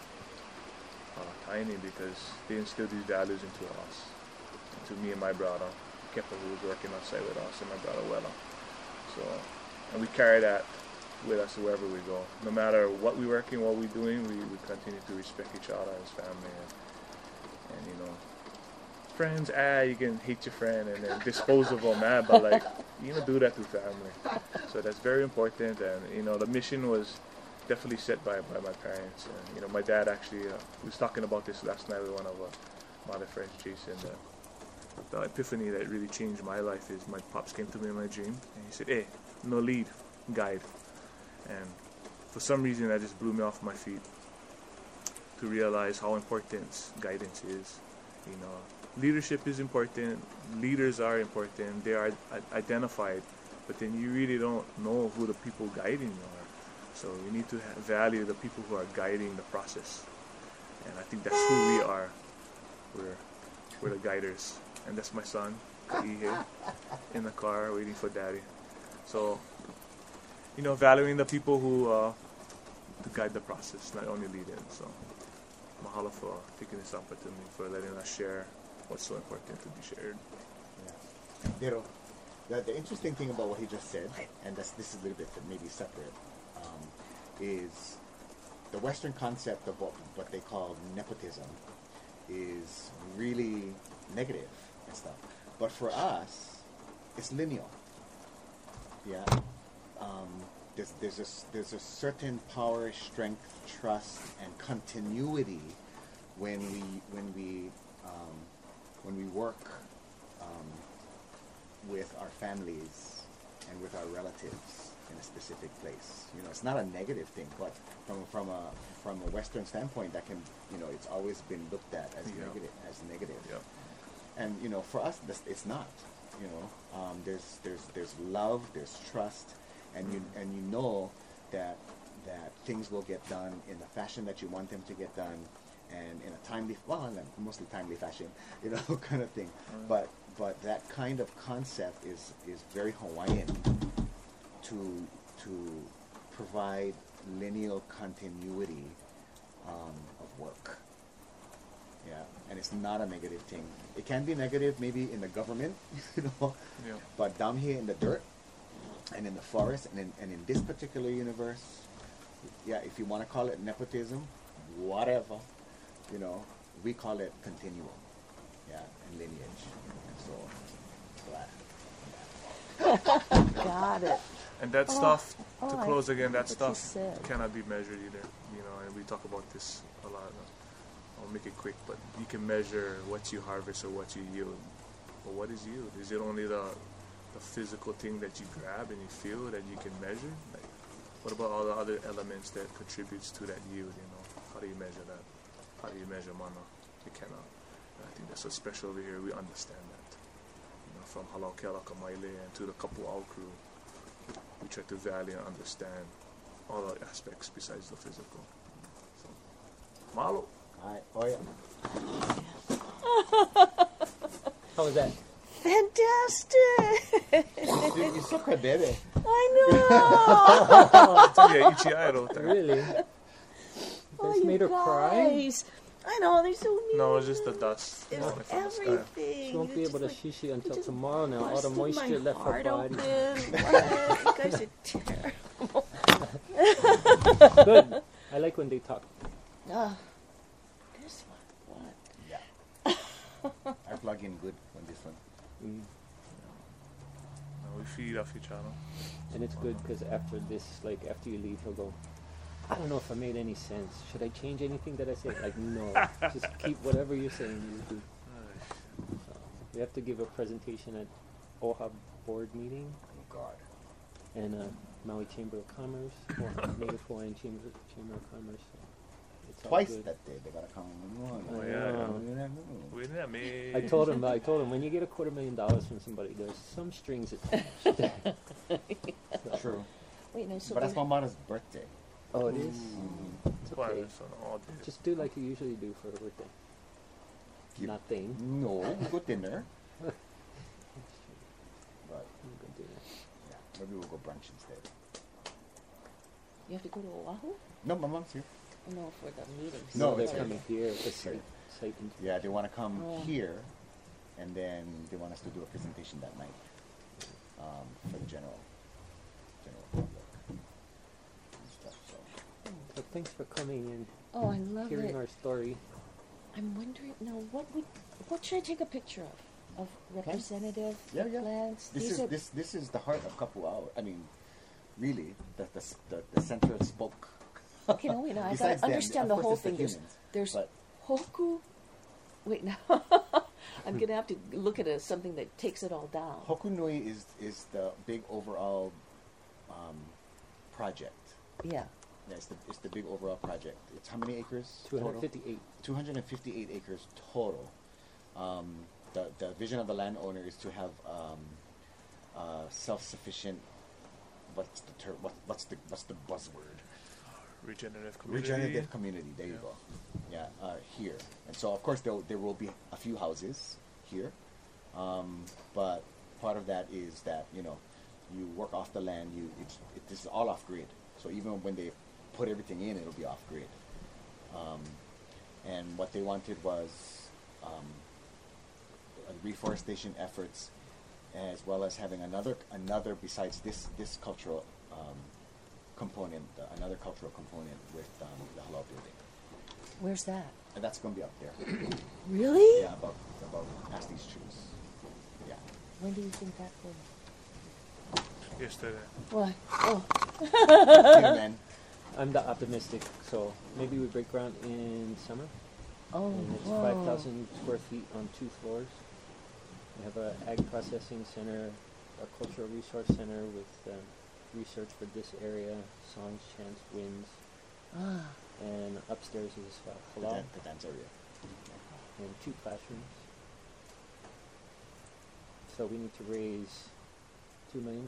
Speaker 1: Tiny, because they instilled these values into us, to me and my brother, Kepa, who was working on site with us, and my brother Wella. So, and we carry that with us wherever we go. No matter what we're working, what we're doing, we continue to respect each other as family. And you know, friends, you can hate your friend and then dispose of them, but like, you don't do that to family. So that's very important. And you know, the mission was definitely set by my parents. And you know, my dad actually was talking about this last night with one of my other friends, Jason. The epiphany that really changed my life is my pops came to me in my dream and he said, "Hey, no lead, guide." And for some reason that just blew me off my feet to realize how important guidance is. You know, leadership is important, leaders are important, they are identified, but then you really don't know who the people guiding you are. So you need to value the people who are guiding the process. And I think that's who we are. We're the guiders. And that's my son, Kaihe, in the car waiting for daddy. So, you know, valuing the people who to guide the process, not only lead it. So, mahalo for taking this opportunity, for letting us share what's so important to be shared.
Speaker 3: Yeah. Pero, the interesting thing about what he just said, and this is a little bit maybe separate, is the Western concept of what they call nepotism is really negative and stuff. But for us, it's lineal. Yeah. There's a certain power, strength, trust, and continuity when we work with our families and with our relatives in a specific place. You know, it's not a negative thing, but from a Western standpoint, that can, you know, it's always been looked at as negative.
Speaker 1: Yeah.
Speaker 3: And you know, for us, it's not. You know, there's love, there's trust, and you know that things will get done in the fashion that you want them to get done, and in a timely, mostly timely fashion, you know, kind of thing. But that kind of concept is very Hawaiian to provide lineal continuity of work. Yeah, and it's not a negative thing. It can be negative maybe in the government, you know, but down here in the dirt and in the forest and in this particular universe, yeah, if you want to call it nepotism, whatever, you know, we call it continuum, yeah, and lineage, and so on.
Speaker 2: Got it.
Speaker 1: And that stuff, to
Speaker 2: I
Speaker 1: close again, that
Speaker 2: what you
Speaker 1: stuff
Speaker 2: said.
Speaker 1: cannot be measured either. You know, and we talk about this a lot. I'll make it quick, but you can measure what you harvest or what you yield. But what is yield? Is it only the physical thing that you grab and you feel that you can measure? Like, what about all the other elements that contributes to that yield? You know, how do you measure that? How do you measure mana? You cannot. And I think that's what's special over here. We understand that. You know, from Halau Keala Kamaile and to the Kapu Au crew, we try to value and understand all the aspects besides the physical. So, mahalo.
Speaker 3: Oh yeah.
Speaker 4: How was that?
Speaker 2: Fantastic!
Speaker 3: You so baby.
Speaker 2: I know!
Speaker 1: Yeah, Ichiairo.
Speaker 4: Really? You guys made her cry?
Speaker 2: guys. I know, they're so mean.
Speaker 1: No, it's just the dust.
Speaker 2: It's
Speaker 1: falling from the sky.
Speaker 2: everything.
Speaker 4: She won't be
Speaker 2: It's
Speaker 4: able to
Speaker 2: just
Speaker 4: shishi until
Speaker 2: just
Speaker 4: tomorrow now. All the
Speaker 2: busted
Speaker 4: moisture
Speaker 2: my
Speaker 4: left her
Speaker 2: heart
Speaker 4: body.
Speaker 2: open. What? You guys are terrible.
Speaker 4: Good. I like when they talk.
Speaker 2: This one. What?
Speaker 3: Yeah. I plug in good on this one.
Speaker 4: Mm.
Speaker 1: No, we feed off each other.
Speaker 4: And it's good because after this, like after you leave, he'll go, I don't know if I made any sense. Should I change anything that I said? Like, no. Just keep whatever you're saying. Just do. So, we have to give a presentation at OHA board meeting
Speaker 3: Oh God.
Speaker 4: and Maui Chamber of Commerce, Native Hawaiian Chamber of Commerce. So it's all
Speaker 3: Twice
Speaker 4: good.
Speaker 3: that day they gotta come.
Speaker 1: Oh, yeah. We didn't make.
Speaker 4: I told him when you get $250,000 from somebody, there's some strings attached. So-
Speaker 3: True.
Speaker 2: Wait, no, so
Speaker 3: But that's my mother's birthday.
Speaker 4: Oh, it is?
Speaker 3: Mm-hmm.
Speaker 4: It's
Speaker 1: Why,
Speaker 4: okay.
Speaker 1: it's an odd day.
Speaker 4: Just do like you usually do for a birthday.
Speaker 3: Keep-
Speaker 4: Nothing.
Speaker 3: No, good dinner. But
Speaker 4: Good dinner.
Speaker 3: yeah, maybe we'll go brunch instead.
Speaker 2: you have to go to Oahu?
Speaker 3: No, my mom's here.
Speaker 2: No, for the meetings.
Speaker 3: No,
Speaker 4: they're
Speaker 3: it's
Speaker 4: coming here. The
Speaker 3: Sorry.
Speaker 4: site interview.
Speaker 3: Yeah, they want to come
Speaker 2: Oh.
Speaker 3: here, and then they want us to do a presentation that night for the general public.
Speaker 4: Thanks for coming and
Speaker 2: Oh, I love
Speaker 4: hearing
Speaker 2: it.
Speaker 4: our story.
Speaker 2: I'm wondering now what should I take a picture of representative
Speaker 3: Yeah, yeah.
Speaker 2: plants.
Speaker 3: This
Speaker 2: These
Speaker 3: is
Speaker 2: are
Speaker 3: this is the heart of Kapuao. I mean, really, the central spoke.
Speaker 2: okay. No, wait, no, I
Speaker 3: Besides
Speaker 2: gotta
Speaker 3: them,
Speaker 2: understand
Speaker 3: of
Speaker 2: the
Speaker 3: course
Speaker 2: whole
Speaker 3: it's the
Speaker 2: thing.
Speaker 3: humans,
Speaker 2: There's
Speaker 3: but-
Speaker 2: hoku. Wait, now I'm gonna have to look at something that takes it all down.
Speaker 3: Hokunui is the big overall project.
Speaker 2: Yeah.
Speaker 3: Yeah, it's the big overall project. It's how many acres?
Speaker 4: 258.
Speaker 3: 258 acres total. The vision of the landowner is to have self-sufficient. What's the term? What's the buzzword?
Speaker 1: Regenerative community.
Speaker 3: Regenerative community. There you go. Yeah, here. And so of course there will be a few houses here, but part of that is that you work off the land. This is all off grid. So even when they put everything in, it'll be off grid. And what they wanted was reforestation efforts, as well as having another besides this cultural component, another cultural component with the halal building.
Speaker 2: Where's that?
Speaker 3: And that's going to be up there.
Speaker 2: Really?
Speaker 3: Yeah, about past these trees. Yeah.
Speaker 2: When do you think that will?
Speaker 1: Yesterday.
Speaker 2: What? Oh,
Speaker 3: Here, man.
Speaker 4: I'm the optimistic, so maybe we break ground in summer.
Speaker 2: oh,
Speaker 4: And it's
Speaker 2: whoa.
Speaker 4: 5,000 square feet on 2 floors. We have a ag processing center, a cultural resource center with research for this area, songs, chants, winds,
Speaker 2: Ah,
Speaker 4: and upstairs is
Speaker 3: The,
Speaker 4: halal
Speaker 3: the dance area.
Speaker 4: and 2 classrooms. So we need to raise $2 million.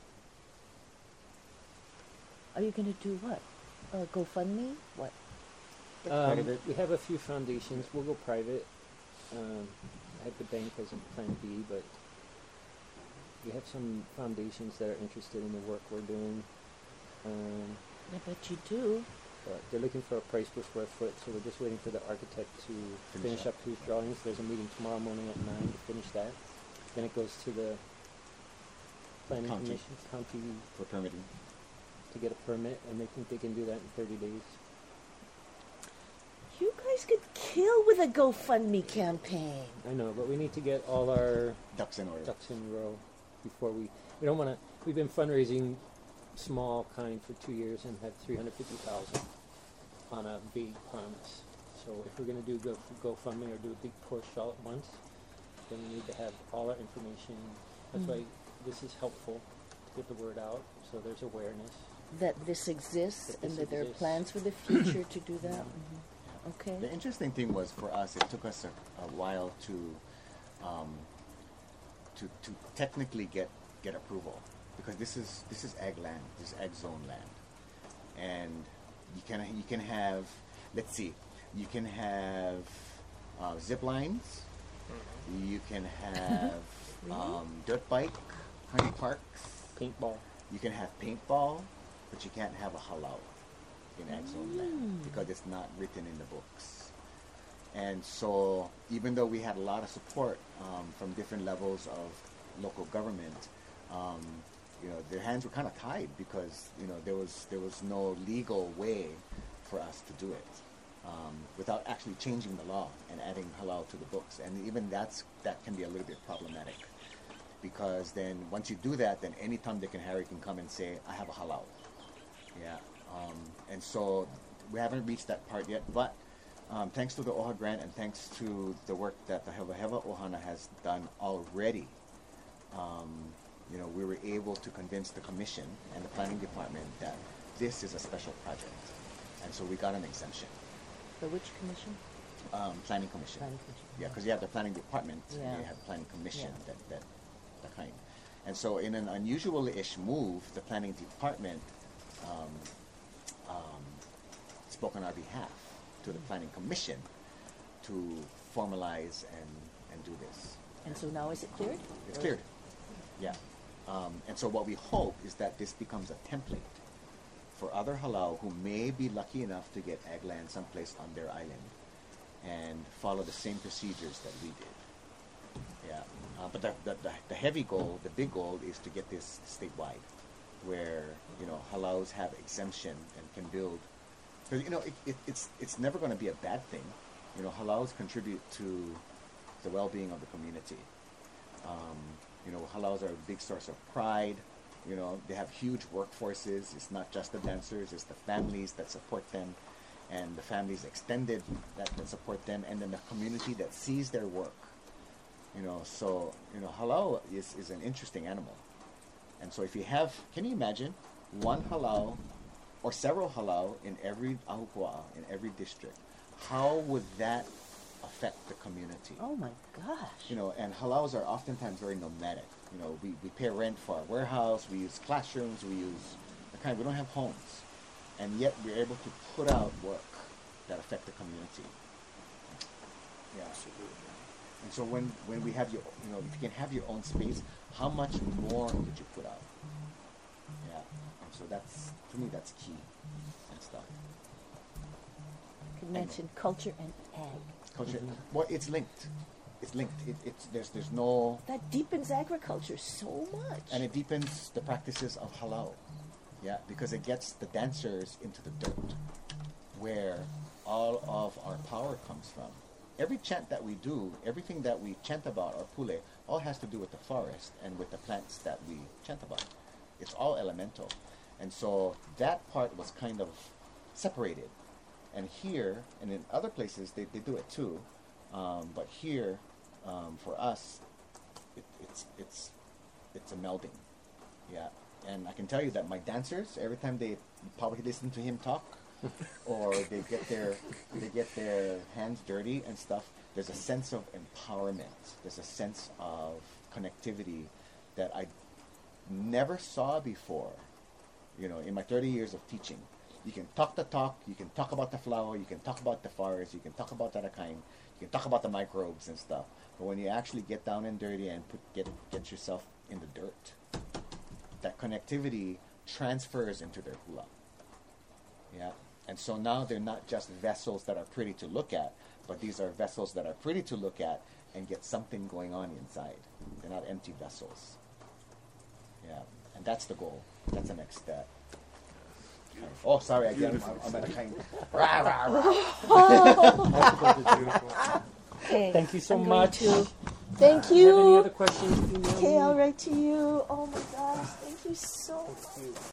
Speaker 2: are you gonna do what? GoFundMe? What?
Speaker 3: Private?
Speaker 4: We have a few foundations. We'll go private. I have the bank as a plan B, but we have some foundations that are interested in the work we're doing.
Speaker 2: I bet you do.
Speaker 4: But they're looking for a price per square foot, so we're just waiting for the architect to
Speaker 3: Finish
Speaker 4: finish
Speaker 3: up.
Speaker 4: up his drawings. There's a meeting tomorrow morning at 9 to finish that. Then it goes to the planning
Speaker 3: County.
Speaker 4: commission, county,
Speaker 3: For permitting.
Speaker 4: to get a permit, and they think they can do that in 30 days.
Speaker 2: You guys could kill with a GoFundMe campaign.
Speaker 4: I know, but we need to get all our
Speaker 3: Ducks in order.
Speaker 4: ducks in a row before we don't want to. We've been fundraising small kind for 2 years and had 350,000 on a big promise. So if we're going to do GoFundMe or do a big push all at once, then we need to have all our information. That's why this is helpful to get the word out, so there's awareness.
Speaker 2: That this exists
Speaker 4: That
Speaker 2: and
Speaker 4: this
Speaker 2: that there are
Speaker 4: exists.
Speaker 2: plans for the future to do that. Okay.
Speaker 3: The interesting thing was for us, it took us a while to technically get approval, because this is ag land, this is ag zone land, and you can have, let's see, you can have zip lines, you can have dirt bike, honey parks,
Speaker 4: Paintball.
Speaker 3: you can have paintball, but you can't have a halal in ag zone land because it's not written in the books. And so, even though we had a lot of support from different levels of local government, their hands were kind of tied because there was no legal way for us to do it without actually changing the law and adding halal to the books. And even that can be a little bit problematic, because then once you do that, then any Tom, Dick, and Harry can come and say, "I have a halal." Yeah. And so we haven't reached that part yet, but thanks to the OHA grant and thanks to the work that the Heva Heva Ohana has done already, we were able to convince the commission and the planning department that this is a special project. And so we got an exemption.
Speaker 2: The which commission?
Speaker 3: Planning commission.
Speaker 2: Planning commission.
Speaker 3: Yeah, because you have the planning department and
Speaker 2: Yeah.
Speaker 3: you have the planning commission,
Speaker 2: Yeah.
Speaker 3: that kind. And so in an unusual-ish move, the planning department spoke on our behalf to the planning commission to formalize and do this.
Speaker 2: And so now is it cleared?
Speaker 3: It's
Speaker 2: Or-
Speaker 3: cleared. Yeah. And so what we hope is that this becomes a template for other halal who may be lucky enough to get ag land someplace on their island and follow the same procedures that we did. Yeah. But the heavy goal, the big goal, is to get this statewide, where halals have exemption and can build Because it's never going to be a bad thing. Halaus contribute to the well-being of the community. Halaus are a big source of pride. They have huge workforces. It's not just the dancers, it's the families that support them, and the families extended that support them, and then the community that sees their work. So halau is an interesting animal. And so if you have, can you imagine one halau or several halau in every ahupua'a, in every district? How would that affect the community?
Speaker 2: Oh my gosh.
Speaker 3: And halaus are oftentimes very nomadic. We pay rent for our warehouse, we use classrooms, we don't have homes. And yet we're able to put out work that affect the community. Yeah. And so when we have if you can have your own space, how much more could you put out? Yeah. And so to me, that's key and stuff.
Speaker 2: You could mention culture and ag.
Speaker 3: Culture, well, it's linked. It's linked. There's no...
Speaker 2: That deepens agriculture so much.
Speaker 3: And it deepens the practices of halau. Yeah, because it gets the dancers into the dirt, where all of our power comes from. Every chant that we do, everything that we chant about, or pule, all has to do with the forest and with the plants that we chant about. It's all elemental. And so that part was kind of separated. And here, and in other places, they do it too. But here, for us, it's a melding. Yeah. And I can tell you that my dancers, every time they probably listen to him talk, or they get their hands dirty and stuff, there's a sense of empowerment. There's a sense of connectivity that I never saw before. In my 30 years of teaching, you can talk the talk, you can talk about the flower, you can talk about the forest, you can talk about that kind, you can talk about the microbes and stuff. But when you actually get down and dirty and get yourself in the dirt, that connectivity transfers into their hula. Yeah. And so now they're not just vessels that are pretty to look at, but these are vessels that are pretty to look at and get something going on inside. They're not empty vessels. Yeah. And that's the goal. That's the next step. Oh, sorry, again, I'm at a kind rah, rah, rah.
Speaker 2: Okay,
Speaker 4: Thank you so
Speaker 2: I'm going
Speaker 4: much.
Speaker 2: to- Thank
Speaker 4: Do you have any
Speaker 2: you.
Speaker 4: other questions? Email
Speaker 2: Okay,
Speaker 4: me.
Speaker 2: I'll write to you. Oh my gosh, thank you so much.